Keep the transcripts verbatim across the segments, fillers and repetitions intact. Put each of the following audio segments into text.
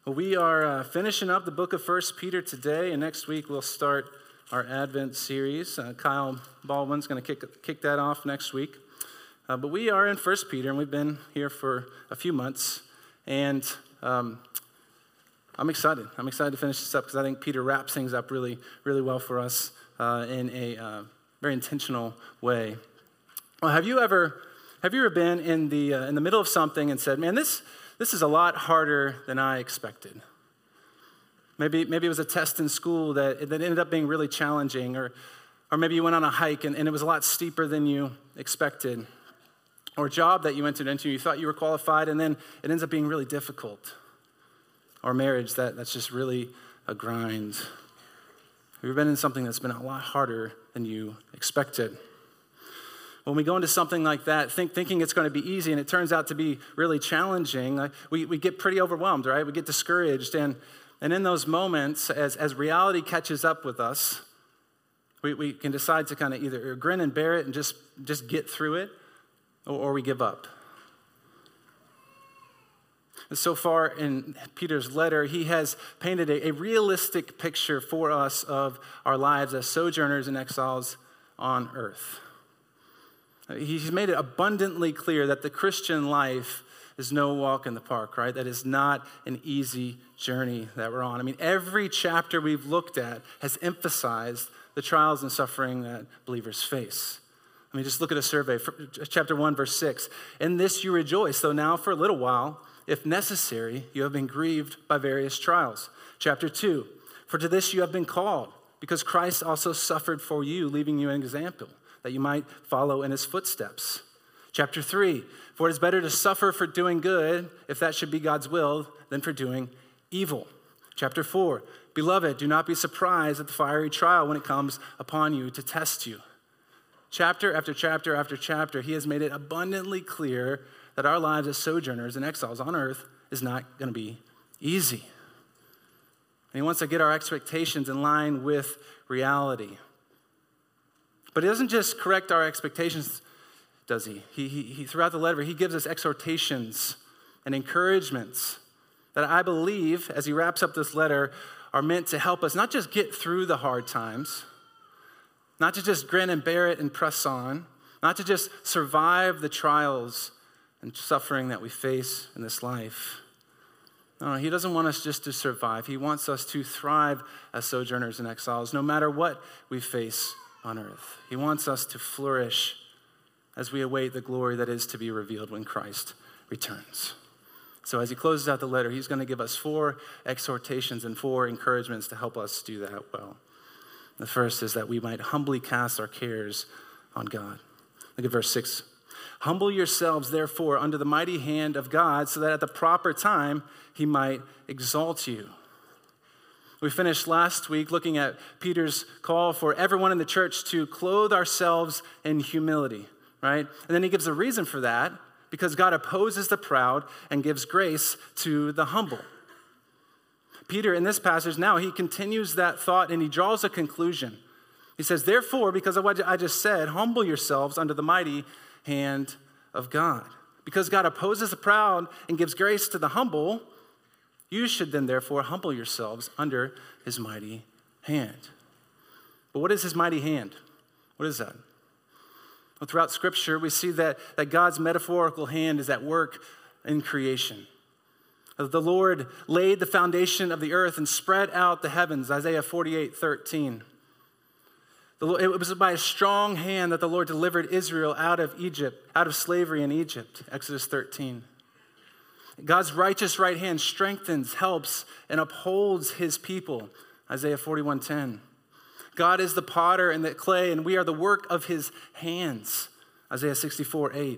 Well, we are uh, finishing up the book of First Peter today, and next week we'll start our Advent series. Uh, Kyle Baldwin's going to kick kick that off next week. Uh, but we are in First Peter, and we've been here for a few months, and um, I'm excited. I'm excited to finish this up because I think Peter wraps things up really, really well for us uh, in a uh, very intentional way. Well, have you ever have you ever been in the uh, in the middle of something and said, "Man, this." This is a lot harder than I expected." Maybe maybe it was a test in school that, that ended up being really challenging, or or maybe you went on a hike and, and it was a lot steeper than you expected, or a job that you entered into, you thought you were qualified, and then it ends up being really difficult, or marriage that, that's just really a grind. Have you ever been in something that's been a lot harder than you expected? When we go into something like that, think, thinking it's going to be easy, and it turns out to be really challenging, uh, we, we get pretty overwhelmed, right? We get discouraged. And, and in those moments, as, as reality catches up with us, we, we can decide to kind of either grin and bear it and just, just get through it, or, or we give up. And so far in Peter's letter, he has painted a, a realistic picture for us of our lives as sojourners and exiles on earth. He's made it abundantly clear that the Christian life is no walk in the park, right? That is not an easy journey that we're on. I mean, every chapter we've looked at has emphasized the trials and suffering that believers face. I mean, just look at a survey, chapter one, verse six. "In this you rejoice, though now for a little while, if necessary, you have been grieved by various trials." Chapter two, "For to this you have been called, because Christ also suffered for you, leaving you an example, that you might follow in his footsteps." Chapter three, "For it is better to suffer for doing good, if that should be God's will, than for doing evil." Chapter four, "Beloved, do not be surprised at the fiery trial when it comes upon you to test you." Chapter after chapter after chapter, he has made it abundantly clear that our lives as sojourners and exiles on earth is not going to be easy. And he wants to get our expectations in line with reality. But he doesn't just correct our expectations, does he? He, he, he? Throughout the letter, he gives us exhortations and encouragements that I believe, as he wraps up this letter, are meant to help us not just get through the hard times, not to just grin and bear it and press on, not to just survive the trials and suffering that we face in this life. No, he doesn't want us just to survive. He wants us to thrive as sojourners and exiles, no matter what we face on earth. He wants us to flourish as we await the glory that is to be revealed when Christ returns. So as he closes out the letter, he's going to give us four exhortations and four encouragements to help us do that well. The first is that we might humbly cast our cares on God. Look at verse six. "Humble yourselves, therefore, under the mighty hand of God, so that at the proper time he might exalt you." We finished last week looking at Peter's call for everyone in the church to clothe ourselves in humility, right? And then he gives a reason for that, because God opposes the proud and gives grace to the humble. Peter, in this passage now, he continues that thought and he draws a conclusion. He says, "Therefore, because of what I just said, humble yourselves under the mighty hand of God. Because God opposes the proud and gives grace to the humble, you should then therefore humble yourselves under his mighty hand." But what is his mighty hand? What is that? Well, throughout Scripture, we see that, that God's metaphorical hand is at work in creation. The Lord laid the foundation of the earth and spread out the heavens, Isaiah forty-eight thirteen. It was by a strong hand that the Lord delivered Israel out of Egypt, out of slavery in Egypt, Exodus thirteen. God's righteous right hand strengthens, helps, and upholds his people, Isaiah forty-one ten. God is the potter and the clay, and we are the work of his hands, Isaiah sixty-four eight.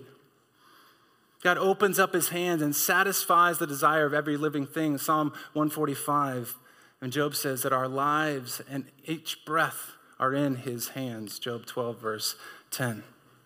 God opens up his hands and satisfies the desire of every living thing, Psalm one forty-five. And Job says that our lives and each breath are in his hands, Job twelve, verse ten.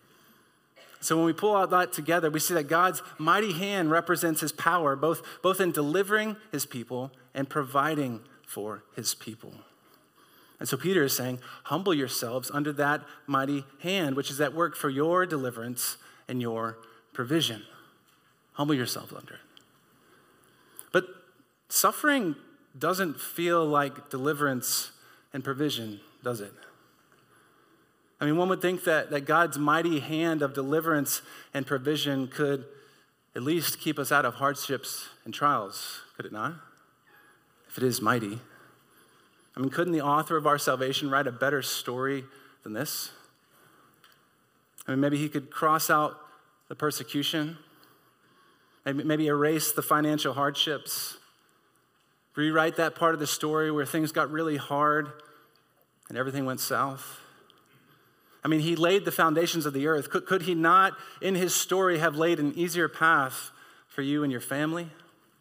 So when we pull all that together, we see that God's mighty hand represents his power, both, both in delivering his people and providing for his people. And so Peter is saying, humble yourselves under that mighty hand, which is at work for your deliverance and your provision. Humble yourselves under it. But Suffering doesn't feel like deliverance and provision, does it? I mean, one would think that, that God's mighty hand of deliverance and provision could at least keep us out of hardships and trials, could it not? If it is mighty. I mean, couldn't the author of our salvation write a better story than this? I mean, maybe he could cross out the persecution, maybe, maybe erase the financial hardships, rewrite that part of the story where things got really hard and everything went south. I mean, he laid the foundations of the earth. Could, could he not, in his story, have laid an easier path for you and your family?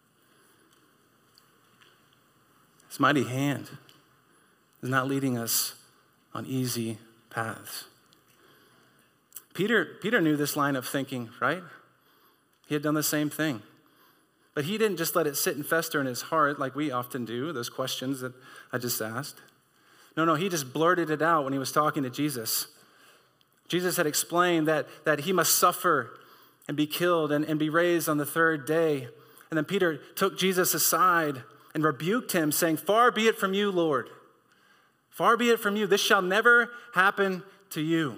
His mighty hand is not leading us on easy paths. Peter, Peter knew this line of thinking, right? He had done the same thing. But he didn't just let it sit and fester in his heart like we often do, those questions that I just asked. No, no, he just blurted it out when he was talking to Jesus. Jesus had explained that, that he must suffer and be killed and, and be raised on the third day. And then Peter took Jesus aside and rebuked him, saying, "Far be it from you, Lord. Far be it from you. This shall never happen to you."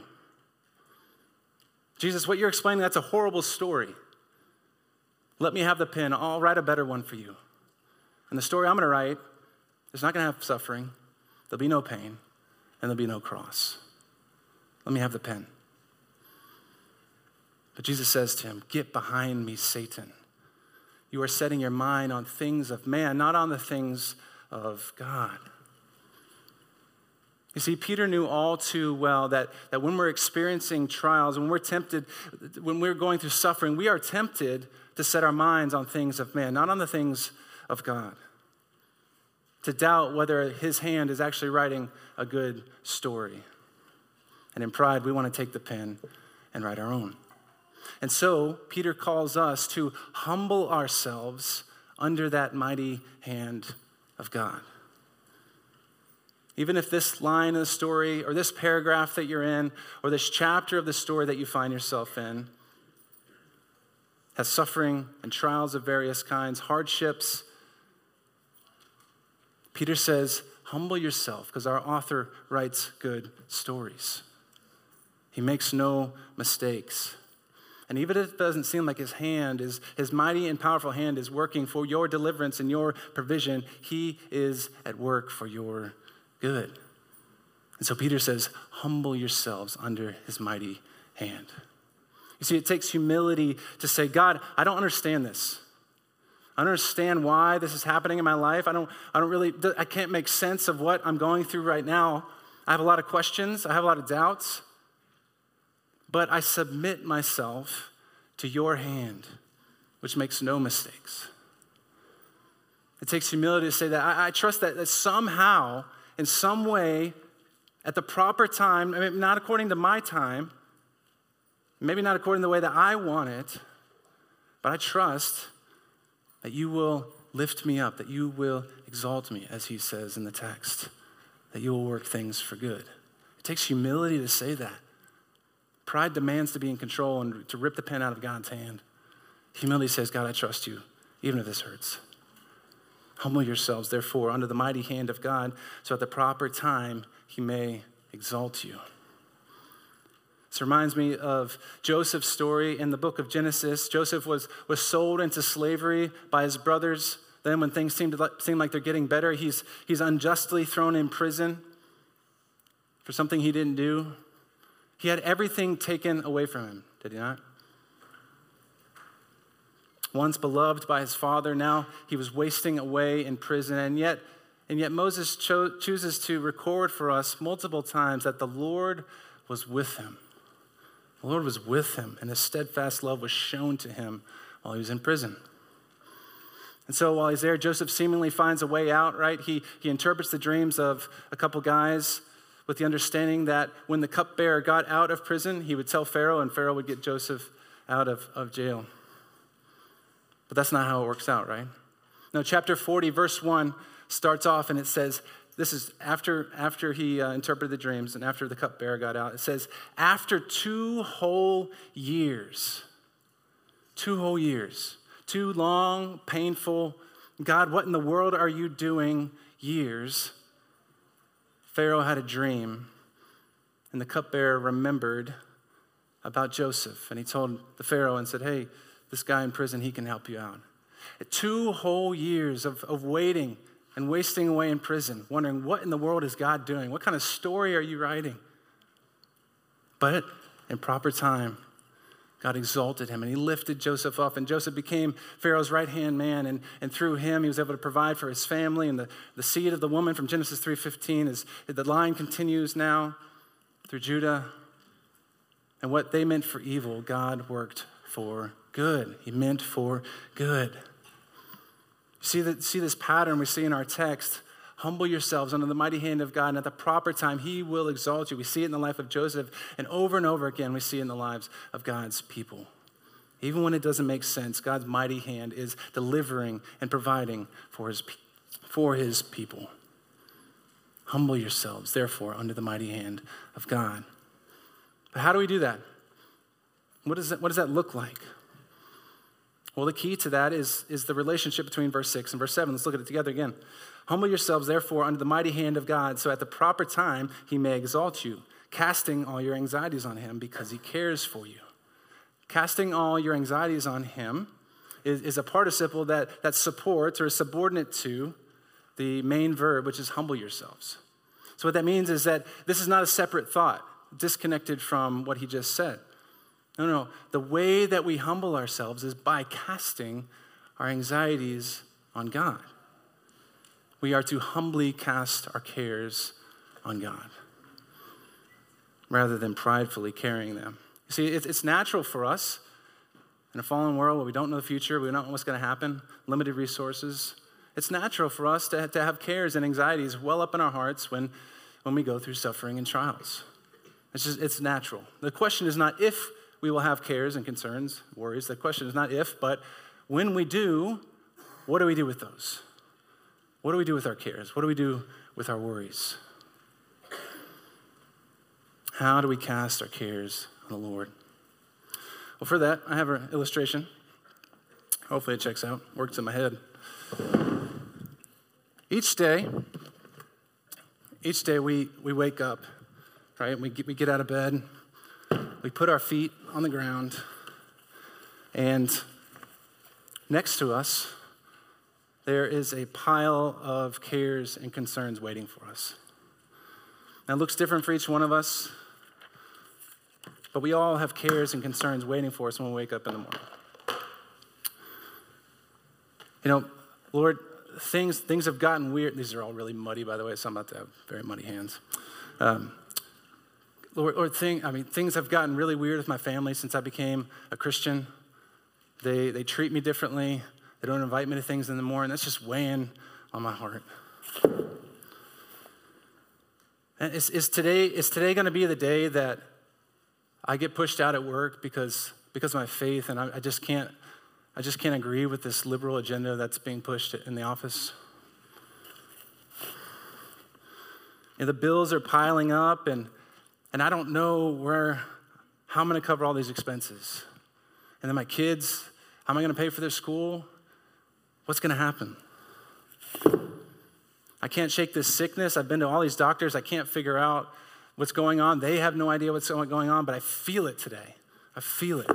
Jesus, what you're explaining, that's a horrible story. Let me have the pen. I'll write a better one for you. And the story I'm going to write is not going to have suffering. There'll be no pain, and there'll be no cross. Let me have the pen. But Jesus says to him, "Get behind me, Satan. You are setting your mind on things of man, not on the things of God." You see, Peter knew all too well that, that when we're experiencing trials, when we're tempted, when we're going through suffering, we are tempted to set our minds on things of man, not on the things of God. To doubt whether his hand is actually writing a good story. And in pride, we want to take the pen and write our own. And so, Peter calls us to humble ourselves under that mighty hand of God. Even if this line of the story, or this paragraph that you're in, or this chapter of the story that you find yourself in, has suffering and trials of various kinds, hardships, Peter says, humble yourself, because our author writes good stories. He makes no mistakes. And even if it doesn't seem like his hand is, his mighty and powerful hand is working for your deliverance and your provision, he is at work for your good. And so Peter says, humble yourselves under his mighty hand. You see, it takes humility to say, God, I don't understand this. I don't understand why this is happening in my life. I don't, I don't really, I can't make sense of what I'm going through right now. I have a lot of questions. I have a lot of doubts. But I submit myself to your hand, which makes no mistakes. It takes humility to say that. I, I trust that, that somehow, in some way, at the proper time, I mean, not according to my time, maybe not according to the way that I want it, but I trust that you will lift me up, that you will exalt me, as he says in the text, that you will work things for good. It takes humility to say that. Pride demands to be in control and to rip the pen out of God's hand. Humility says, God, I trust you, even if this hurts. Humble yourselves, therefore, under the mighty hand of God, so at the proper time he may exalt you. This reminds me of Joseph's story in the book of Genesis. Joseph was, was sold into slavery by his brothers. Then when things seem to seem like they're getting better, he's, he's unjustly thrown in prison for something he didn't do. He had everything taken away from him, did he not? Once beloved by his father, now he was wasting away in prison. And yet, and yet Moses cho- chooses to record for us multiple times that the Lord was with him. The Lord was with him, and his steadfast love was shown to him while he was in prison. And so while he's there, Joseph seemingly finds a way out, right? He, he interprets the dreams of a couple guys with the understanding that when the cupbearer got out of prison, he would tell Pharaoh, and Pharaoh would get Joseph out of, of jail. But that's not how it works out, right? No, chapter forty, verse one starts off, and it says, this is after, after he uh, interpreted the dreams and after the cupbearer got out. It says, after two whole years, two whole years, two long, painful God, what in the world are you doing? Years, Pharaoh had a dream, and the cupbearer remembered about Joseph, and he told the Pharaoh and said, hey, this guy in prison, he can help you out. Two whole years of, of waiting and wasting away in prison, wondering what in the world is God doing? What kind of story are you writing? But in proper time, God exalted him, and he lifted Joseph up, and Joseph became Pharaoh's right-hand man, and, and through him, he was able to provide for his family, and the, the seed of the woman from Genesis three fifteen, is the line continues now through Judah, and what they meant for evil, God worked for good. He meant for good. See, the, see this pattern we see in our text. Humble yourselves under the mighty hand of God, and at the proper time, he will exalt you. We see it in the life of Joseph, and over and over again, we see it in the lives of God's people. Even when it doesn't make sense, God's mighty hand is delivering and providing for his, for his people. Humble yourselves, therefore, under the mighty hand of God. But how do we do that? What does that, what does that look like? Well, the key to that is, is the relationship between verse six and verse seven. Let's look at it together again. Humble yourselves, therefore, under the mighty hand of God, so at the proper time he may exalt you, casting all your anxieties on him because he cares for you. Casting all your anxieties on him is, is a participle that, that supports or is subordinate to the main verb, which is humble yourselves. So what that means is that this is not a separate thought, disconnected from what he just said. No, no, the way that we humble ourselves is by casting our anxieties on God. We are to humbly cast our cares on God rather than pridefully carrying them. You see, it's natural for us in a fallen world where we don't know the future, we don't know what's going to happen, limited resources. It's natural for us to, to have cares and anxieties well up in our hearts when, when we go through suffering and trials. It's just, it's natural. The question is not if we will have cares and concerns, worries. The question is not if, but when we do, what do we do with those? What do we do with our cares? What do we do with our worries? How do we cast our cares on the Lord? Well, for that, I have an illustration. Hopefully it checks out, works in my head. Each day, each day we, we wake up, right? We get, we get out of bed, we put our feet on the ground, and next to us, there is a pile of cares and concerns waiting for us. Now, it looks different for each one of us, but we all have cares and concerns waiting for us when we wake up in the morning. You know, Lord, things things have gotten weird. These are all really muddy, by the way, so I'm about to have very muddy hands. Um, Lord, Lord thing, I mean, things have gotten really weird with my family since I became a Christian. They they treat me differently. They don't invite me to things in the morning. That's just weighing on my heart. And is, is today is today going to be the day that I get pushed out at work because because of my faith, and I, I just can't I just can't agree with this liberal agenda that's being pushed in the office? And the bills are piling up, and and I don't know where how I'm going to cover all these expenses. And then my kids, how am I going to pay for their school? What's going to happen? I can't shake this sickness. I've been to all these doctors. I can't figure out what's going on. They have no idea what's going on, but I feel it today. I feel it.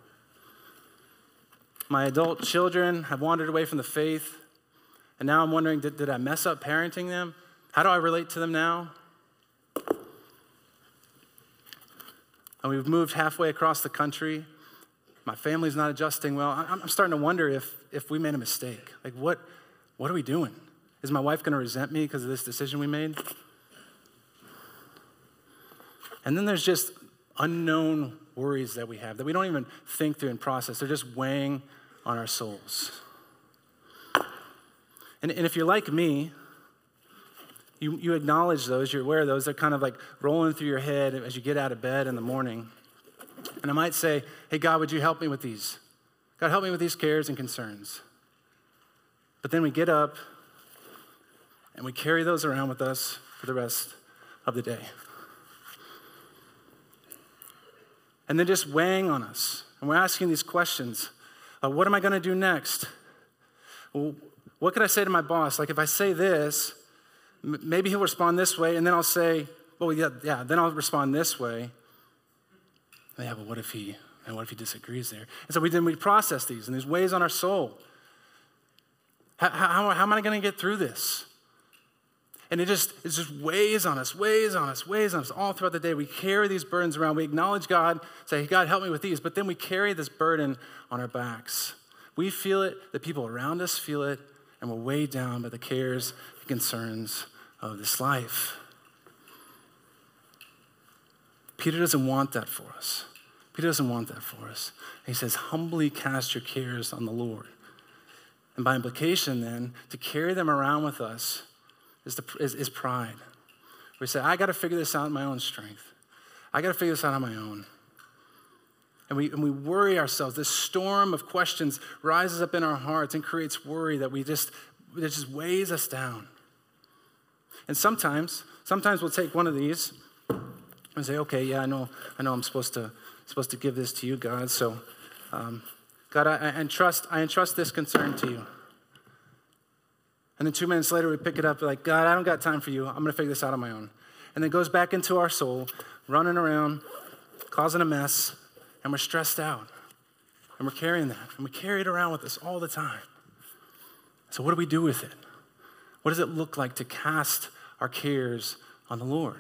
My adult children have wandered away from the faith, and now I'm wondering, did, did I mess up parenting them? How do I relate to them now? And we've moved halfway across the country. My family's not adjusting well. I'm starting to wonder if, if we made a mistake. Like, what, what are we doing? Is my wife going to resent me because of this decision we made? And then there's just unknown worries that we have that we don't even think through and process. They're just weighing on our souls. And, and if you're like me, you, you acknowledge those, you're aware of those. They're kind of like rolling through your head as you get out of bed in the morning. And I might say, hey, God, would you help me with these? God, help me with these cares and concerns. But then we get up and we carry those around with us for the rest of the day. And then just weighing on us. And we're asking these questions. Uh, what am I going to do next? Well, what could I say to my boss? Like if I say this, m- maybe he'll respond this way, and then I'll say, well, yeah, yeah, then I'll respond this way. Yeah, but what if he, and what if he disagrees there? And so we then we process these, and there's weighs on our soul. How, how, how am I going to get through this? And it just, it just weighs on us, weighs on us, weighs on us all throughout the day. We carry these burdens around. We acknowledge God, say, hey, God, help me with these. But then we carry this burden on our backs. We feel it, the people around us feel it, and we're weighed down by the cares and concerns of this life. Peter doesn't want that for us. Peter doesn't want that for us. He says, humbly cast your cares on the Lord. And by implication then, to carry them around with us is, the, is, is pride. We say, I got to figure this out in my own strength. I got to figure this out on my own. And we, and we worry ourselves. This storm of questions rises up in our hearts and creates worry that we just, that just weighs us down. And sometimes, sometimes we'll take one of these and say, okay, yeah, I know, I know I'm supposed to, supposed to give this to you, God. So, um, God, I, I entrust, I entrust this concern to you. And then two minutes later, we pick it up, like, God, I don't got time for you. I'm going to figure this out on my own. And then it goes back into our soul, running around, causing a mess, and we're stressed out. And we're carrying that. And we carry it around with us all the time. So what do we do with it? What does it look like to cast our cares on the Lord?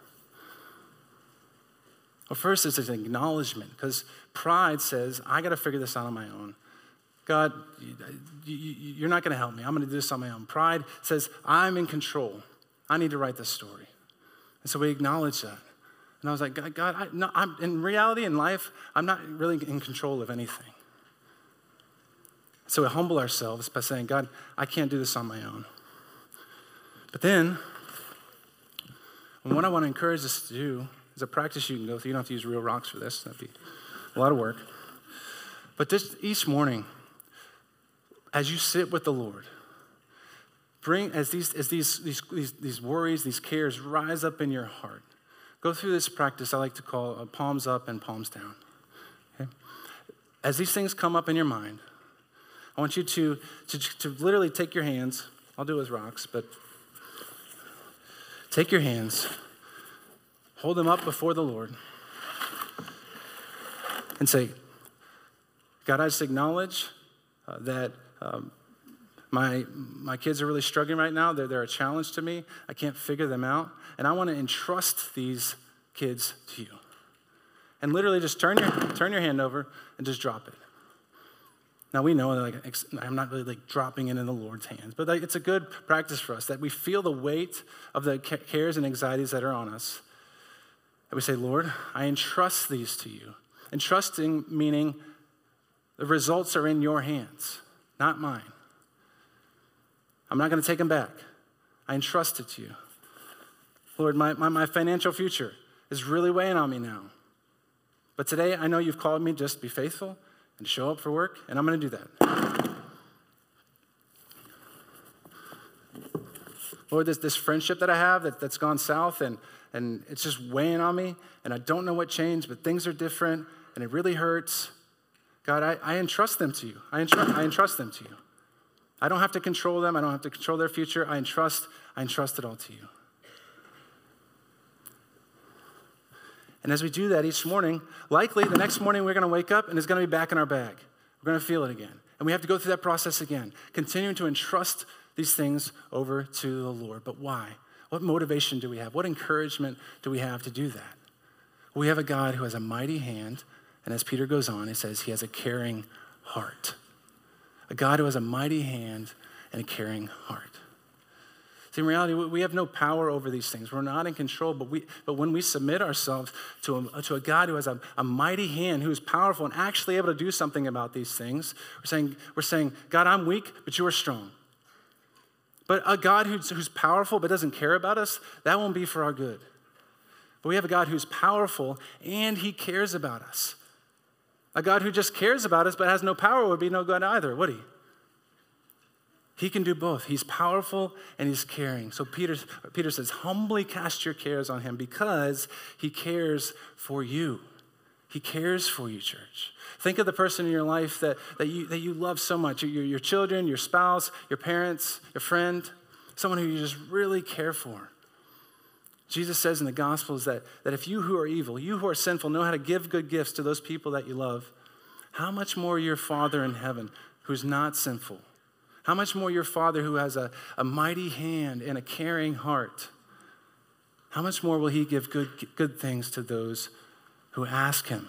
Well, first, it's an acknowledgement, because pride says, I got to figure this out on my own. God, you, you, you're not going to help me. I'm going to do this on my own. Pride says, I'm in control. I need to write this story. And so we acknowledge that. And I was like, God, God I, no, I'm, in reality, in life, I'm not really in control of anything. So we humble ourselves by saying, God, I can't do this on my own. But then, and what I want to encourage us to do is a practice you can go through. You don't have to use real rocks for this. That'd be a lot of work. But this, each morning, as you sit with the Lord, bring as these as these, these these these worries, these cares rise up in your heart. Go through this practice I like to call uh, palms up and palms down. Okay? As these things come up in your mind, I want you to, to to literally take your hands. I'll do it with rocks, but take your hands, hold them up before the Lord, and say, God, I just acknowledge uh, that um, my my kids are really struggling right now. They're, they're a challenge to me. I can't figure them out. And I want to entrust these kids to you. And literally just turn your turn your hand over and just drop it. Now we know that like, I'm not really like dropping it in the Lord's hands, but like, it's a good practice for us that we feel the weight of the cares and anxieties that are on us. And we say, Lord, I entrust these to you. Entrusting meaning the results are in your hands, not mine. I'm not going to take them back. I entrust it to you. Lord, my, my, my financial future is really weighing on me now. But today, I know you've called me just to be faithful and show up for work, and I'm going to do that. Lord, this, this friendship that I have that, that's gone south, and, and it's just weighing on me, and I don't know what changed, but things are different, and it really hurts. God, I, I entrust them to you. I entrust, I entrust them to you. I don't have to control them. I don't have to control their future. I entrust, I entrust it all to you. And as we do that each morning, likely the next morning we're going to wake up and it's going to be back in our bag. We're going to feel it again. And we have to go through that process again, continuing to entrust these things over to the Lord. But why? What motivation do we have? What encouragement do we have to do that? We have a God who has a mighty hand. And as Peter goes on, he says he has a caring heart. A God who has a mighty hand and a caring heart. See, in reality, we have no power over these things. We're not in control, but we, but when we submit ourselves to a, to a God who has a, a mighty hand, who is powerful and actually able to do something about these things, we're saying, we're saying, God, I'm weak, but you are strong. But a God who's, who's powerful but doesn't care about us, that won't be for our good. But we have a God who's powerful and he cares about us. A God who just cares about us but has no power would be no good either, would he? He can do both. He's powerful and he's caring. So Peter, Peter says, humbly cast your cares on him because he cares for you. He cares for you, church. Think of the person in your life that, that, you, that you love so much, your, your children, your spouse, your parents, your friend, someone who you just really care for. Jesus says in the Gospels that, that if you who are evil, you who are sinful, know how to give good gifts to those people that you love, how much more your Father in heaven who's not sinful, how much more your Father who has a, a mighty hand and a caring heart, how much more will he give good, good things to those who ask him?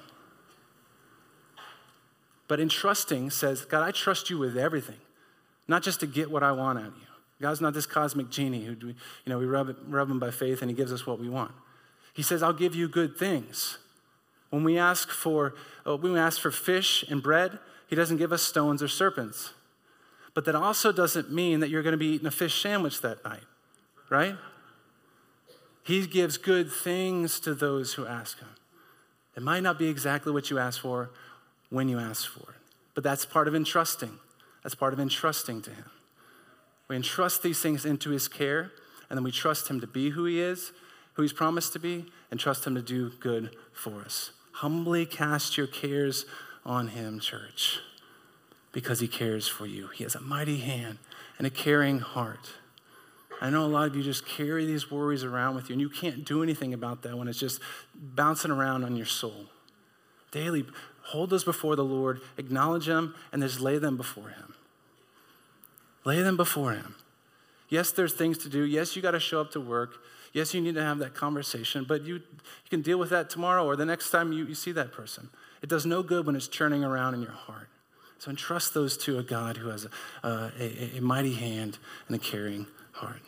But entrusting says, God, I trust you with everything, not just to get what I want out of you. God's not this cosmic genie who, you know, we rub, rub him by faith and he gives us what we want. He says, I'll give you good things. When we ask for, uh, when we ask for fish and bread, he doesn't give us stones or serpents. But that also doesn't mean that you're going to be eating a fish sandwich that night, right? He gives good things to those who ask him. It might not be exactly what you ask for when you ask for it, but that's part of entrusting. That's part of entrusting to him. We entrust these things into his care, and then we trust him to be who he is, who he's promised to be, and trust him to do good for us. Humbly cast your cares on him, church, because he cares for you. He has a mighty hand and a caring heart. I know a lot of you just carry these worries around with you, and you can't do anything about that when it's just bouncing around on your soul. Daily, hold those before the Lord, acknowledge them, and just lay them before him. Lay them before him. Yes, there's things to do. Yes, you got to show up to work. Yes, you need to have that conversation, but you, you can deal with that tomorrow or the next time you, you see that person. It does no good when it's churning around in your heart. So entrust those to a God who has a, uh, a, a mighty hand and a caring heart.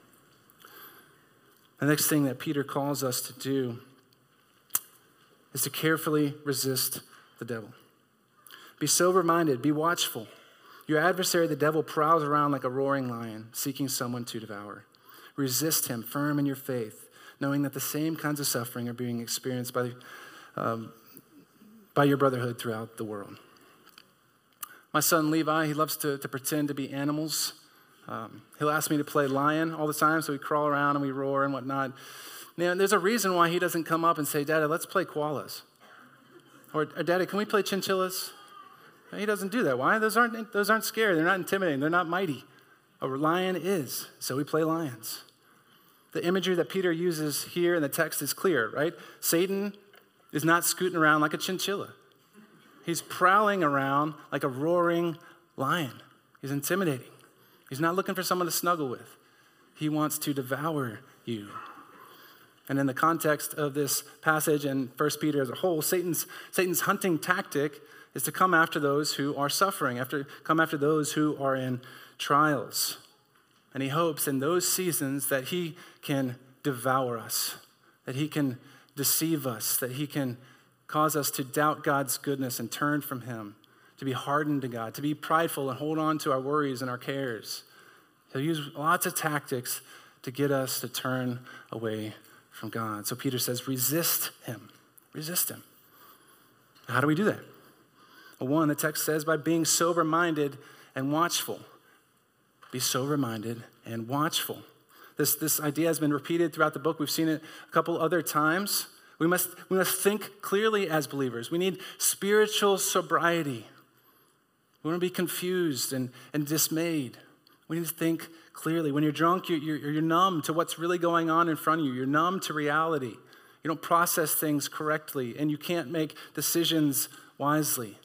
The next thing that Peter calls us to do is to carefully resist the devil. Be sober-minded, be watchful. Your adversary, the devil, prowls around like a roaring lion, seeking someone to devour. Resist him, firm in your faith, knowing that the same kinds of suffering are being experienced by, um, by your brotherhood throughout the world. My son Levi, he loves to, to pretend to be animals. Um, he'll ask me to play lion all the time, so we crawl around and we roar and whatnot. Now, there's a reason why he doesn't come up and say, Daddy, let's play koalas. Or, or Daddy, can we play chinchillas? He doesn't do that. Why? Those aren't, those aren't scary. They're not intimidating. They're not mighty. A lion is, so we play lions. The imagery that Peter uses here in the text is clear, right? Satan is not scooting around like a chinchilla. He's prowling around like a roaring lion. He's intimidating. He's not looking for someone to snuggle with. He wants to devour you. And in the context of this passage and First Peter as a whole, Satan's, Satan's hunting tactic is to come after those who are suffering, after come after those who are in trials. And he hopes in those seasons that he can devour us, that he can deceive us, that he can cause us to doubt God's goodness and turn from him, to be hardened to God, to be prideful and hold on to our worries and our cares. He'll use lots of tactics to get us to turn away from God. So Peter says, resist him. Resist him. How do we do that? Well, one, the text says by being sober-minded and watchful. Be sober-minded and watchful. This, this idea has been repeated throughout the book. We've seen it a couple other times. We must, we must think clearly as believers. We need spiritual sobriety. We want to be confused and, and dismayed. We need to think clearly. When you're drunk, you're, you're, you're numb to what's really going on in front of you. You're numb to reality. You don't process things correctly, and you can't make decisions wisely.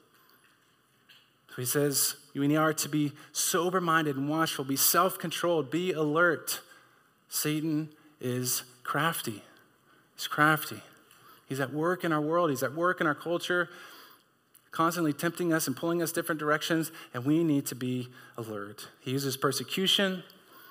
So he says, we are to be sober-minded and watchful, be self-controlled, be alert. Satan is crafty. He's crafty. He's at work in our world. He's at work in our culture, constantly tempting us and pulling us different directions, and we need to be alert. He uses persecution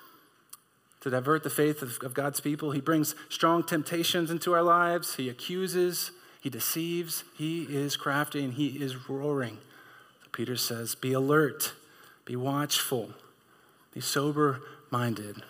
to divert the faith of, of God's people. He brings strong temptations into our lives. He accuses. He deceives. He is crafty, and he is roaring. Peter says, be alert, be watchful, be sober-minded.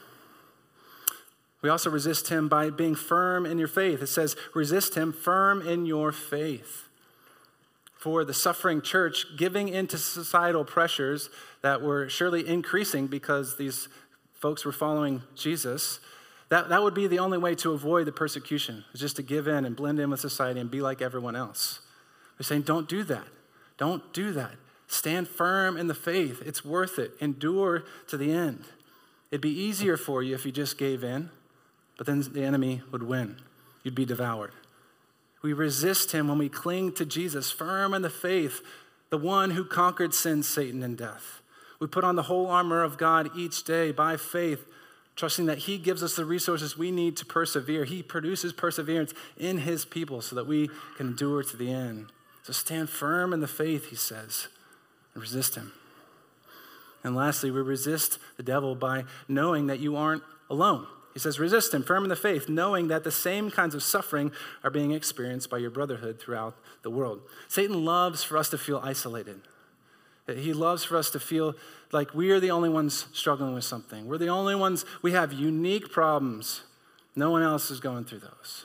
We also resist him by being firm in your faith. It says, resist him firm in your faith. For the suffering church, giving into societal pressures that were surely increasing because these folks were following Jesus, that, that would be the only way to avoid the persecution, is just to give in and blend in with society and be like everyone else. We're saying, don't do that. Don't do that. Stand firm in the faith. It's worth it. Endure to the end. It'd be easier for you if you just gave in, but then the enemy would win. You'd be devoured. We resist him when we cling to Jesus, firm in the faith, the one who conquered sin, Satan, and death. We put on the whole armor of God each day by faith, trusting that he gives us the resources we need to persevere. He produces perseverance in his people so that we can endure to the end. So stand firm in the faith, he says, and resist him. And lastly, we resist the devil by knowing that you aren't alone. He says, resist him, firm in the faith, knowing that the same kinds of suffering are being experienced by your brotherhood throughout the world. Satan loves for us to feel isolated. He loves for us to feel like we are the only ones struggling with something. We're the only ones, we have unique problems. No one else is going through those.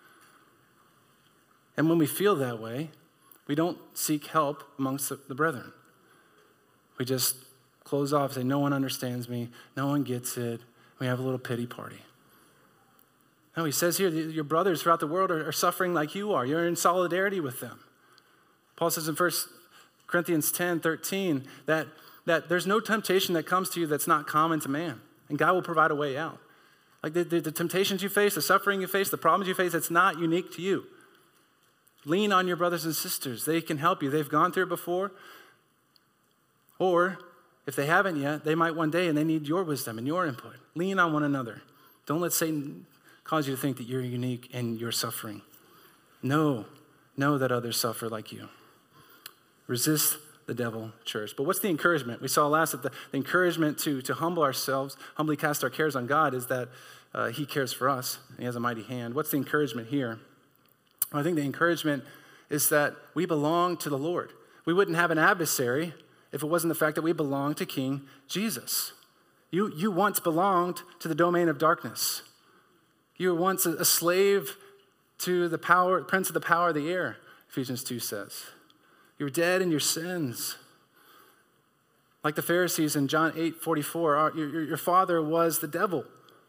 And when we feel that way, we don't seek help amongst the, the brethren. We just close off, say, no one understands me, no one gets it. We have a little pity party. No, he says here, your brothers throughout the world are, are suffering like you are. You're in solidarity with them. Paul says in First Corinthians ten thirteen that, that there's no temptation that comes to you that's not common to man, and God will provide a way out. Like the, the, the temptations you face, the suffering you face, the problems you face, it's not unique to you. Lean on your brothers and sisters. They can help you. They've gone through it before. Or if they haven't yet, they might one day, and they need your wisdom and your input. Lean on one another. Don't let Satan cause you to think that you're unique in your suffering. Know, know that others suffer like you. Resist the devil, church. But what's the encouragement? We saw last that the, the encouragement to, to humble ourselves, humbly cast our cares on God, is that uh, he cares for us, and he has a mighty hand. What's the encouragement here? Well, I think the encouragement is that we belong to the Lord. We wouldn't have an adversary if it wasn't the fact that we belong to King Jesus. You, you once belonged to the domain of darkness. You were once a, a slave to the power, prince of the power of the air, Ephesians two says. You were dead in your sins. Like the Pharisees in John eight forty-four, our, your, your father was the devil.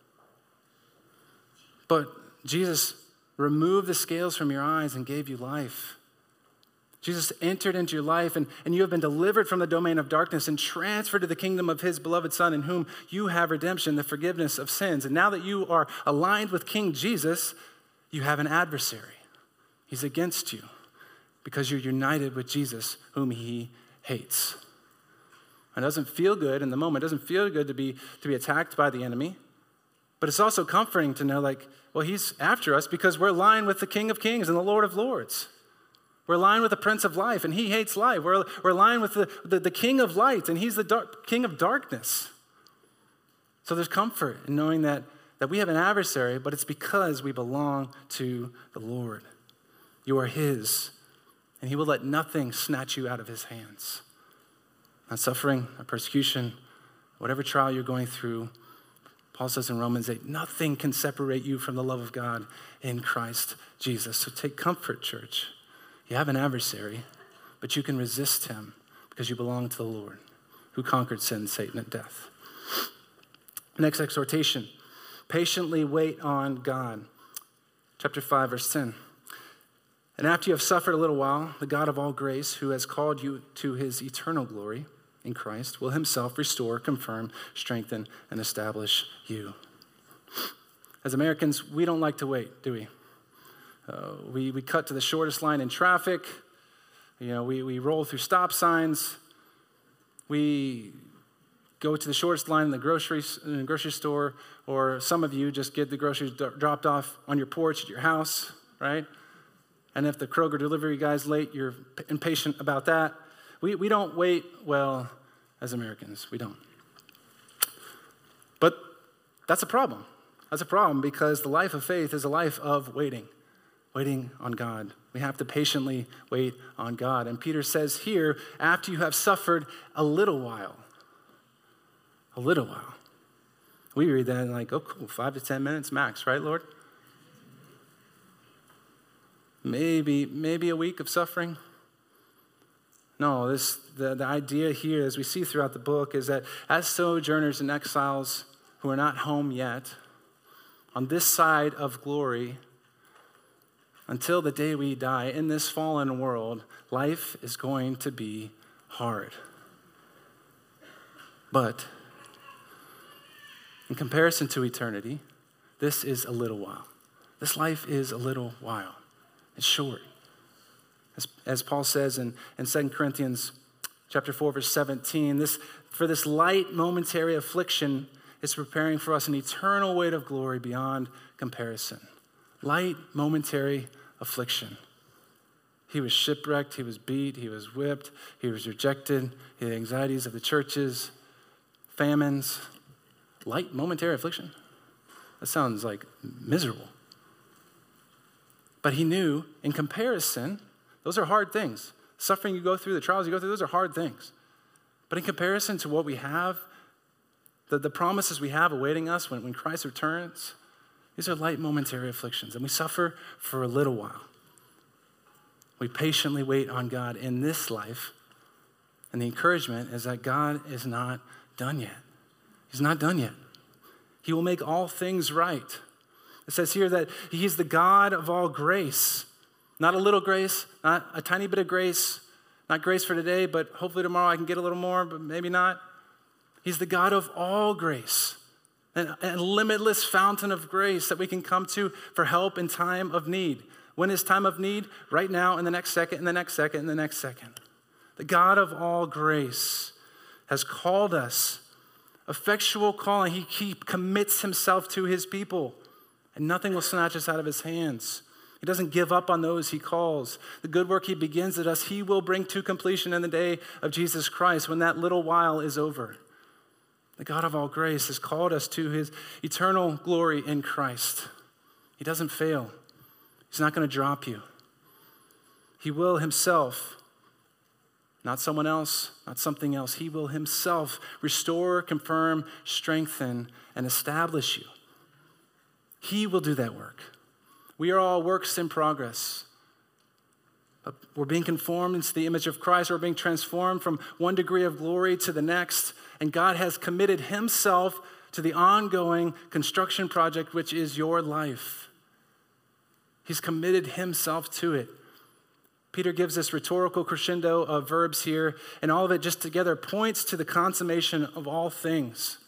But Jesus removed the scales from your eyes and gave you life. Jesus entered into your life, and, and you have been delivered from the domain of darkness and transferred to the kingdom of his beloved Son, in whom you have redemption, the forgiveness of sins. And now that you are aligned with King Jesus, you have an adversary. He's against you because you're united with Jesus, whom he hates. It doesn't feel good in the moment. It doesn't feel good to be, to be attacked by the enemy. But it's also comforting to know, like, well, he's after us because we're aligned with the King of Kings and the Lord of Lords. We're aligned with the Prince of Life, and he hates life. We're, we're aligned with the, the, the King of Light, and he's the dark, King of Darkness. So there's comfort in knowing that, that we have an adversary, but it's because we belong to the Lord. You are his, and he will let nothing snatch you out of his hands. Not suffering, not persecution, whatever trial you're going through, Paul says in Romans eight, nothing can separate you from the love of God in Christ Jesus. So take comfort, church. You have an adversary, but you can resist him because you belong to the Lord, who conquered sin, Satan, and death. Next exhortation, patiently wait on God. Chapter five, verse ten. And after you have suffered a little while, the God of all grace, who has called you to his eternal glory in Christ, will himself restore, confirm, strengthen, and establish you. As Americans, we don't like to wait, do we? Uh, we, we cut to the shortest line in traffic. You know, we, we roll through stop signs. We go to the shortest line in the grocery, in the grocery store, or some of you just get the groceries d- dropped off on your porch at your house, right? And if the Kroger delivery guy's late, you're p- impatient about that. We, we don't wait well as Americans. We don't. But that's a problem. That's a problem because the life of faith is a life of waiting. Waiting on God. We have to patiently wait on God. And Peter says here, after you have suffered a little while, a little while. We read that and like, oh, cool, five to ten minutes max, right, Lord? Maybe, maybe a week of suffering. No, this the, the idea here, as we see throughout the book, is that as sojourners and exiles who are not home yet, on this side of glory, until the day we die in this fallen world, life is going to be hard. But in comparison to eternity, this is a little while. This life is a little while. It's short. As, as Paul says in, in Second Corinthians chapter four, verse seventeen, this, for this light momentary affliction is preparing for us an eternal weight of glory beyond comparison. Light momentary affliction. He was shipwrecked, he was beat, he was whipped, he was rejected, he had anxieties of the churches, famines. Light momentary affliction? That sounds like miserable. But he knew, in comparison, those are hard things. Suffering you go through, the trials you go through, those are hard things. But in comparison to what we have, the, the promises we have awaiting us when, when Christ returns, these are light momentary afflictions, and we suffer for a little while. We patiently wait on God in this life, and the encouragement is that God is not done yet. He's not done yet. He will make all things right. It says here that he's the God of all grace. Not a little grace, not a tiny bit of grace, not grace for today, but hopefully tomorrow I can get a little more, but maybe not. He's the God of all grace, an, a limitless fountain of grace that we can come to for help in time of need. When is time of need? Right now, in the next second, in the next second, in the next second. The God of all grace has called us. Effectual calling. He, he commits himself to his people, and nothing will snatch us out of his hands. He doesn't give up on those he calls. The good work he begins at us, he will bring to completion in the day of Jesus Christ when that little while is over. The God of all grace has called us to his eternal glory in Christ. He doesn't fail. He's not going to drop you. He will himself, not someone else, not something else. He will himself restore, confirm, strengthen, and establish you. He will do that work. We are all works in progress. We're being conformed into the image of Christ. We're being transformed from one degree of glory to the next. And God has committed himself to the ongoing construction project, which is your life. He's committed himself to it. Peter gives this rhetorical crescendo of verbs here, and all of it just together points to the consummation of all things,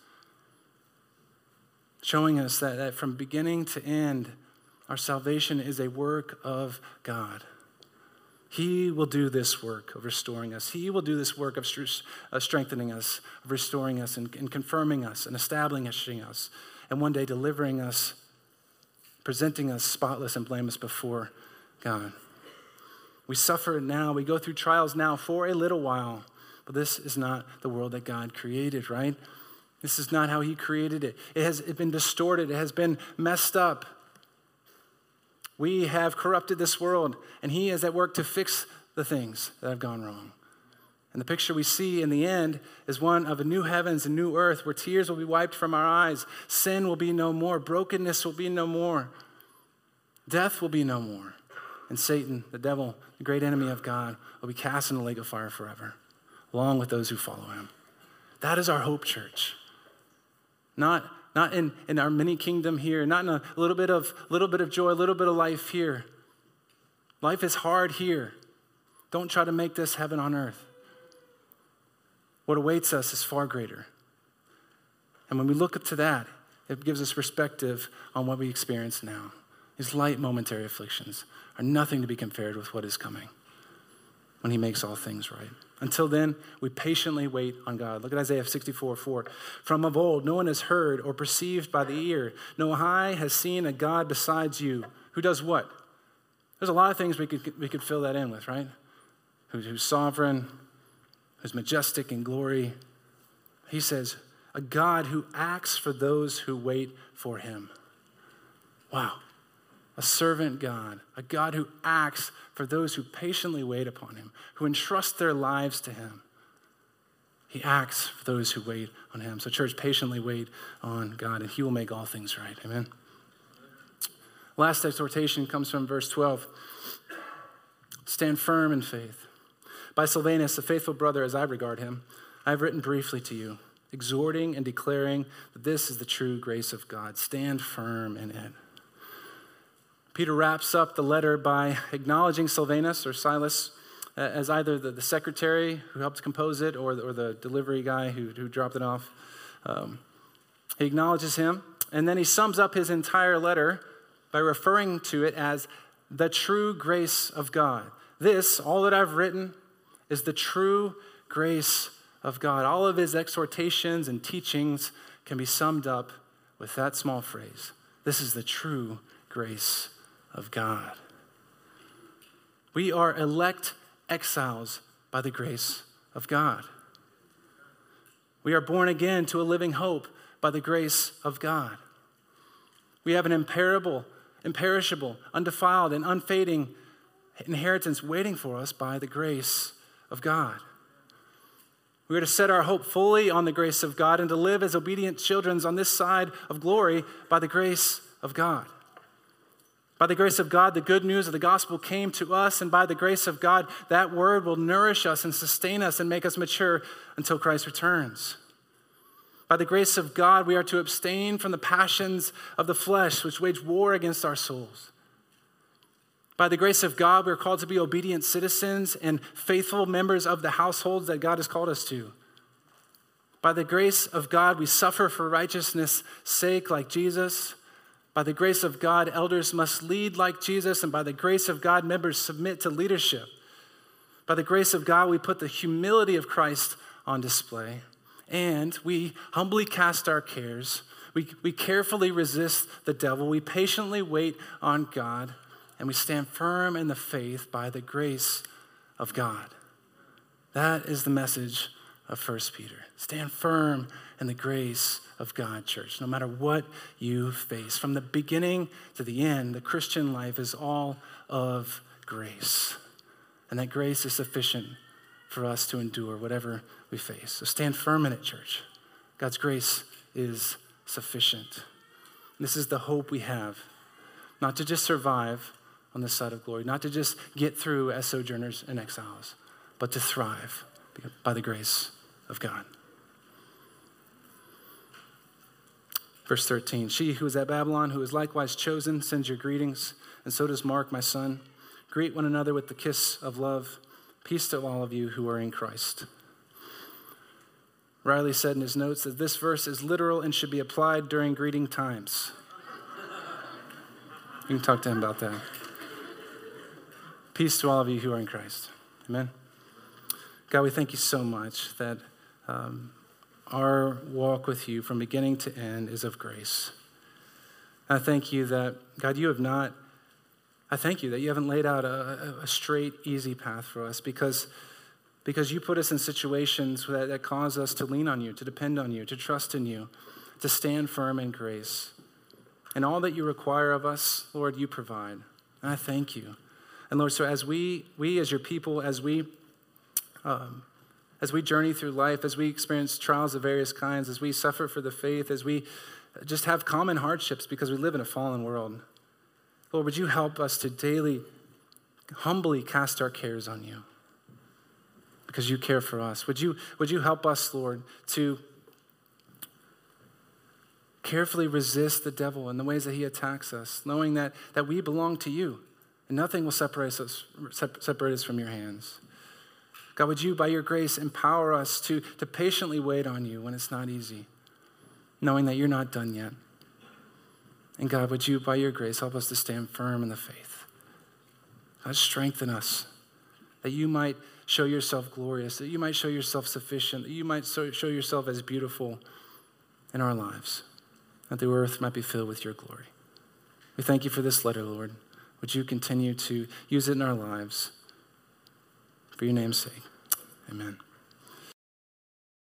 showing us that, that from beginning to end, our salvation is a work of God. He will do this work of restoring us. He will do this work of strengthening us, of restoring us, and, and confirming us, and establishing us, and one day delivering us, presenting us spotless and blameless before God. We suffer now, we go through trials now for a little while, but this is not the world that God created, right? This is not how he created it. It has been distorted, it has been messed up. We have corrupted this world, and he is at work to fix the things that have gone wrong. And the picture we see in the end is one of a new heavens and new earth where tears will be wiped from our eyes, sin will be no more, brokenness will be no more, death will be no more. And Satan, the devil, the great enemy of God, will be cast in the lake of fire forever, along with those who follow him. That is our hope, church. Not, not in, in our mini kingdom here, not in a little bit of little bit of joy, a little bit of life here. Life is hard here. Don't try to make this heaven on earth. What awaits us is far greater. And when we look up to that, it gives us perspective on what we experience now. These light momentary afflictions are nothing to be compared with what is coming when he makes all things right. Until then, we patiently wait on God. Look at Isaiah sixty-four four. From of old, no one has heard or perceived by the ear. No eye has seen a God besides you. Who does what? There's a lot of things we could we could fill that in with, right? Who's, who's sovereign, who's majestic in glory. He says, a God who acts for those who wait for him. Wow. A servant God, a God who acts for those who patiently wait upon him, who entrust their lives to him. He acts for those who wait on him. So church, patiently wait on God, and he will make all things right. Amen. Last exhortation comes from verse twelve. Stand firm in faith. By Silvanus, a faithful brother as I regard him, I have written briefly to you, exhorting and declaring that this is the true grace of God. Stand firm in it. Peter wraps up the letter by acknowledging Silvanus or Silas as either the, the secretary who helped compose it or the, or the delivery guy who, who dropped it off. Um, he acknowledges him, and then he sums up his entire letter by referring to it as the true grace of God. This, all that I've written, is the true grace of God. All of his exhortations and teachings can be summed up with that small phrase. This is the true grace of God. We are elect exiles by the grace of God. We are born again to a living hope by the grace of God. We have an imperishable, imperishable, undefiled, and unfading inheritance waiting for us by the grace of God. We are to set our hope fully on the grace of God and to live as obedient children on this side of glory by the grace of God. By the grace of God, the good news of the gospel came to us, and by the grace of God, that word will nourish us and sustain us and make us mature until Christ returns. By the grace of God, we are to abstain from the passions of the flesh, which wage war against our souls. By the grace of God, we are called to be obedient citizens and faithful members of the households that God has called us to. By the grace of God, we suffer for righteousness' sake like Jesus. By the grace of God, elders must lead like Jesus, and by the grace of God, members submit to leadership. By the grace of God, we put the humility of Christ on display, and we humbly cast our cares. We, we carefully resist the devil. We patiently wait on God, and we stand firm in the faith by the grace of God. That is the message of First Peter. Stand firm in the grace of God, church, no matter what you face. From the beginning to the end, the Christian life is all of grace. And that grace is sufficient for us to endure whatever we face. So stand firm in it, church. God's grace is sufficient. This is the hope we have, not to just survive on this side of glory, not to just get through as sojourners and exiles, but to thrive by the grace of God. Verse thirteen, she who is at Babylon, who is likewise chosen, sends your greetings, and so does Mark, my son. Greet one another with the kiss of love. Peace to all of you who are in Christ. Riley said in his notes that this verse is literal and should be applied during greeting times. You can talk to him about that. Peace to all of you who are in Christ. Amen. God, we thank you so much that um, our walk with you from beginning to end is of grace. I thank you that, God, you have not, I thank you that you haven't laid out a, a straight, easy path for us because, because you put us in situations that, that cause us to lean on you, to depend on you, to trust in you, to stand firm in grace. And all that you require of us, Lord, you provide. And I thank you. And Lord, so as we, we as your people, as we, um, as we journey through life, as we experience trials of various kinds, as we suffer for the faith, as we just have common hardships because we live in a fallen world, Lord, would you help us to daily, humbly cast our cares on you because you care for us. Would you, would you help us, Lord, to carefully resist the devil in the ways that he attacks us, knowing that, that we belong to you and nothing will separate us, separate us from your hands. God, would you, by your grace, empower us to, to patiently wait on you when it's not easy, knowing that you're not done yet. And God, would you, by your grace, help us to stand firm in the faith. God, strengthen us, that you might show yourself glorious, that you might show yourself sufficient, that you might show yourself as beautiful in our lives, that the earth might be filled with your glory. We thank you for this letter, Lord. Would you continue to use it in our lives? For your name's sake, amen.